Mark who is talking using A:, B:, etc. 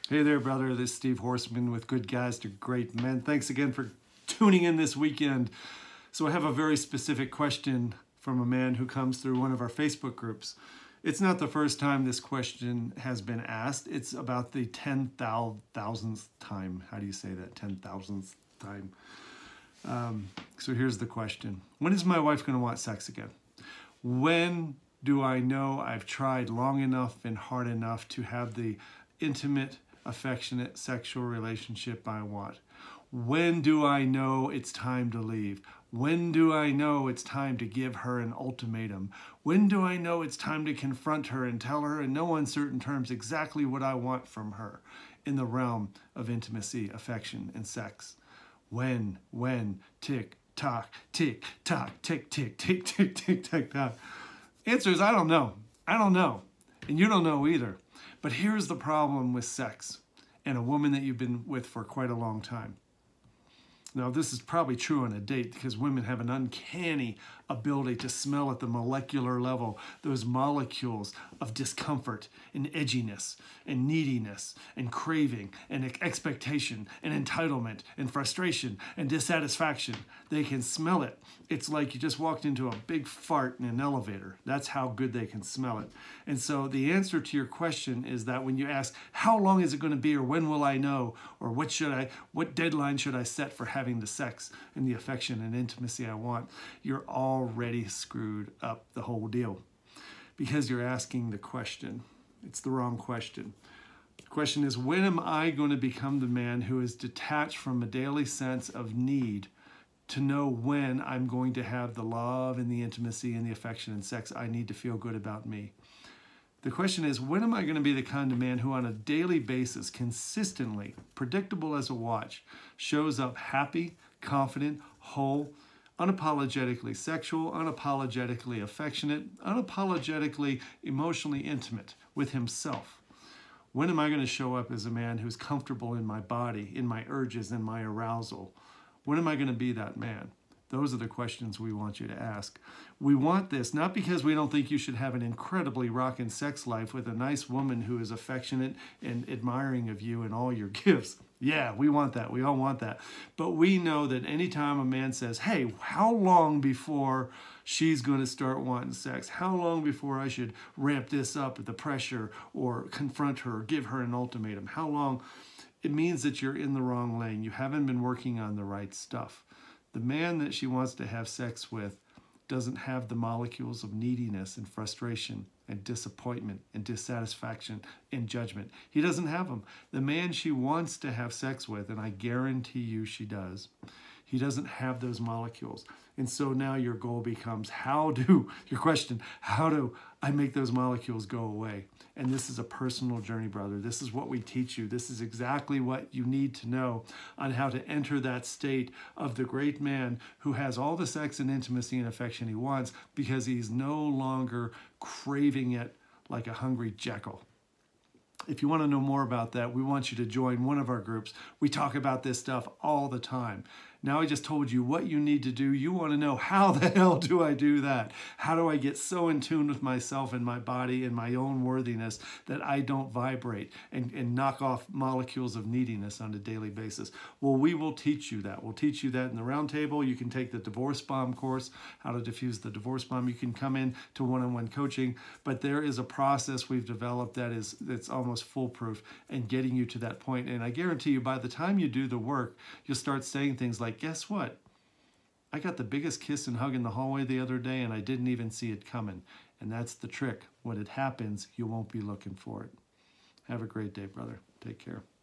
A: Hey there, brother. This is Steve Horseman with Good Guys to Great Men. Thanks again for tuning in this weekend. So I have a very specific question from a man who comes through one of our Facebook groups. It's not the first time this question has been asked. It's about the 10,000th time. How do you say that? 10,000th time. So here's the question. When is my wife going to want sex again? When do I know I've tried long enough and hard enough to have the intimate, affectionate sexual relationship I want? When do I know it's time to leave? When do I know it's time to give her an ultimatum? When do I know it's time to confront her and tell her in no uncertain terms exactly what I want from her in the realm of intimacy, affection, and sex? When, tick, tock, tick, tock, tick, tick, tick, tick, tick, tick, tock. Answer is, I don't know. I don't know. And you don't know either. But here's the problem with sex and a woman that you've been with for quite a long time. Now, this is probably true on a date because women have an uncanny ability to smell at the molecular level those molecules of discomfort and edginess and neediness and craving and expectation and entitlement and frustration and dissatisfaction. They can smell it. It's like you just walked into a big fart in an elevator. That's how good they can smell it. And so the answer to your question is that when you ask, how long is it going to be, or when will I know, or what deadline should I set for having the sex and the affection and intimacy I want, you're already screwed up the whole deal because you're asking the question. It's the wrong question. The question is, when am I going to become the man who is detached from a daily sense of need to know when I'm going to have the love and the intimacy and the affection and sex I need to feel good about me? The question is, when am I going to be the kind of man who on a daily basis, consistently, predictable as a watch, shows up happy, confident, whole, unapologetically sexual, unapologetically affectionate, unapologetically emotionally intimate with himself? When am I going to show up as a man who's comfortable in my body, in my urges, and my arousal? When am I going to be that man? Those are the questions we want you to ask. We want this not because we don't think you should have an incredibly rockin' sex life with a nice woman who is affectionate and admiring of you and all your gifts. Yeah, we want that. We all want that. But we know that anytime a man says, hey, how long before she's going to start wanting sex? How long before I should ramp this up with the pressure or confront her or give her an ultimatum? How long? It means that you're in the wrong lane. You haven't been working on the right stuff. The man that she wants to have sex with doesn't have the molecules of neediness and frustration and disappointment and dissatisfaction and judgment. He doesn't have them. The man she wants to have sex with, and I guarantee you she does, he doesn't have those molecules. And so now your goal becomes, how do I make those molecules go away? And this is a personal journey, brother. This is what we teach you. This is exactly what you need to know on how to enter that state of the great man who has all the sex and intimacy and affection he wants because he's no longer craving it like a hungry jackal. If you want to know more about that, we want you to join one of our groups. We talk about this stuff all the time. Now I just told you what you need to do. You want to know, how the hell do I do that? How do I get so in tune with myself and my body and my own worthiness that I don't vibrate and knock off molecules of neediness on a daily basis? Well, we will teach you that. We'll teach you that in the roundtable. You can take the divorce bomb course, how to diffuse the divorce bomb. You can come in to one-on-one coaching, but there is a process we've developed that's almost foolproof and getting you to that point. And I guarantee you, by the time you do the work, you'll start saying things like, guess what? I got the biggest kiss and hug in the hallway the other day and I didn't even see it coming. And that's the trick. When it happens, you won't be looking for it. Have a great day, brother. Take care.